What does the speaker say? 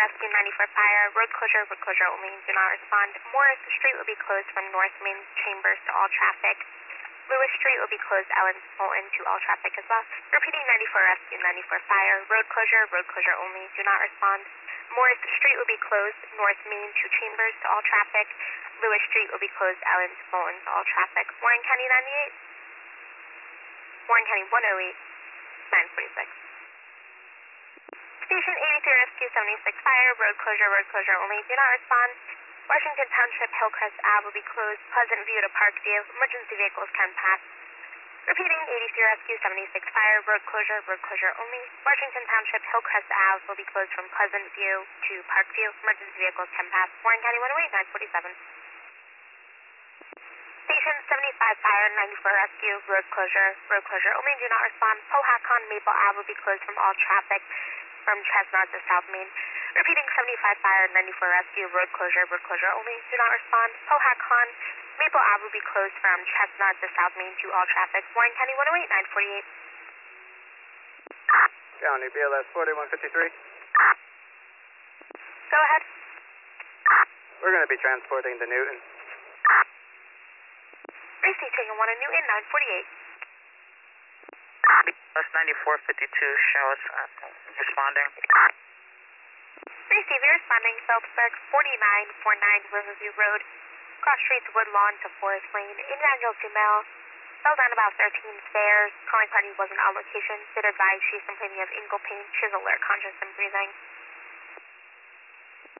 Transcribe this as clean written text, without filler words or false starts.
Rescue 94 Fire, road closure only, do not respond. Morris Street will be closed from North Main Chambers to all traffic. Lewis Street will be closed, Ellen Fulton to all traffic as well. Repeating 94 Rescue 94 Fire, road closure only, do not respond. Morris Street will be closed, North Main to Chambers to all traffic. Lewis Street will be closed, Ellen Fulton to all traffic. Warren County 98, Warren County 108, 946. Station 83 Rescue 76 Fire, road closure only, do not respond. Washington Township Hillcrest Ave will be closed, Pleasant View to Parkview, emergency vehicles can pass. Repeating 83 Rescue 76 Fire, road closure only. Washington Township Hillcrest Ave will be closed from Pleasant View to Parkview, emergency vehicles can pass. Warren County 108, 947. Station 75 Fire, 94 Rescue, road closure only, do not respond. Powhatan Maple Ave will be closed from all traffic from Chestnut to South Main. Repeating 75 Fire, 94 Rescue, road closure only, do not respond. Powhatan Maple Ave will be closed from Chestnut to South Main to all traffic. Warren County 108, 948. County BLS 4153. Go ahead. We're going to be transporting to Newton. Racy taking 1 on Newton, 948. BLS 9452, show us responding. Racy, be responding, Phillipsburg 4949 Riverview Road. Cross streets Woodlawn to Forest Lane. Evangel female fell down about 13 stairs. Calling party wasn't on location. Did advise she's complaining of ankle pain. She's alert, conscious, and breathing.